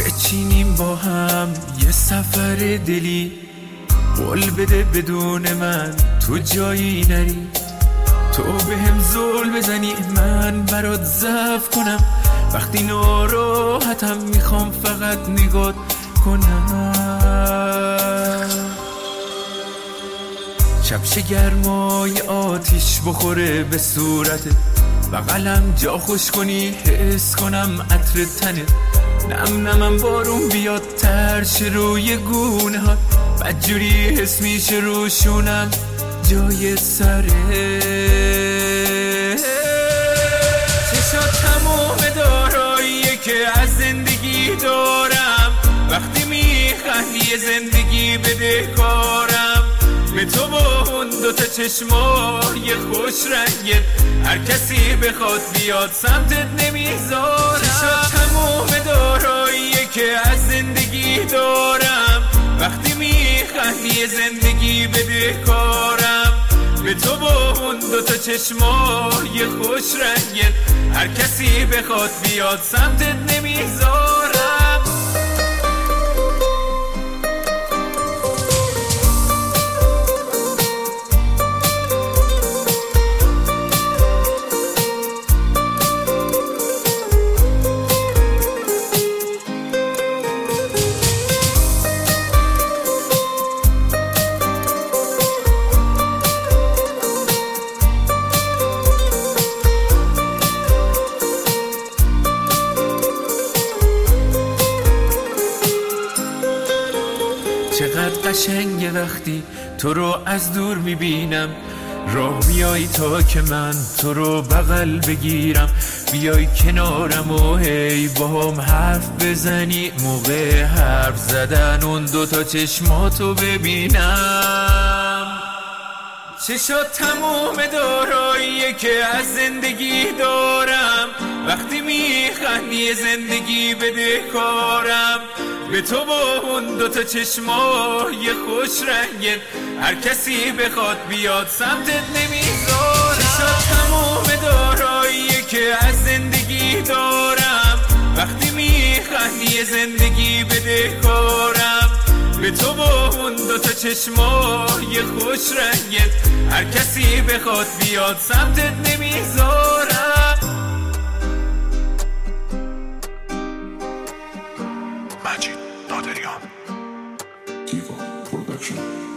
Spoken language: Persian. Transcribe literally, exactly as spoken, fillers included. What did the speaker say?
بچینیم با هم یه سفر دلی، قول بده بدون من تو جایی نری، تو به هم زل بزنی من برات ضعف کنم، وقتی ناراحتم میخوام فقط نگات کنم. چپش گرمای آتیش بخوره به صورتت، بغلم جا خوش کنی حس کنم عطر تنت، نم نمم بارون بیاد ترش روی گونه ها، بدجوری حس میشه روشونم جای سره. چشات تمام داراییه که از زندگی دارم، وقتی میخندی زندگی بده کارم، به تو با اون دوتا چشمای خوش رنگت هر کسی بخواد بیاد سمتت نمیذارم. چشات تمام داراییه که از زندگی دارم، وقتی میخندی زندگی بده کارم، به تو با اون دوتا چشمای خوش رنگت هر کسی بخواد بیاد سمتت نمیذارم. چقدر قشنگه وقتی تو رو از دور میبینم، راه میای تا که من تو رو بغل بگیرم، بیای کنارم و هی با هم حرف بزنی، موقع حرف زدن اون دوتا چشماتو ببینم. چشات تموم داراییه که از زندگی دارم، وقتی میخندی زندگی بده کارم، به تو با اون دوتا چشمای خوش رنگت هر کسی بخواد بیاد سمتت نمیذارم. چشات تموم داراییه که از زندگی دارم، وقتی میخندی زندگی بده کارم، به تو با اون دوتا چشمای خوش رنگت هر کسی بخواد بیاد سمتت نمیذارم. مجید نادریان دیوا پرودکشن.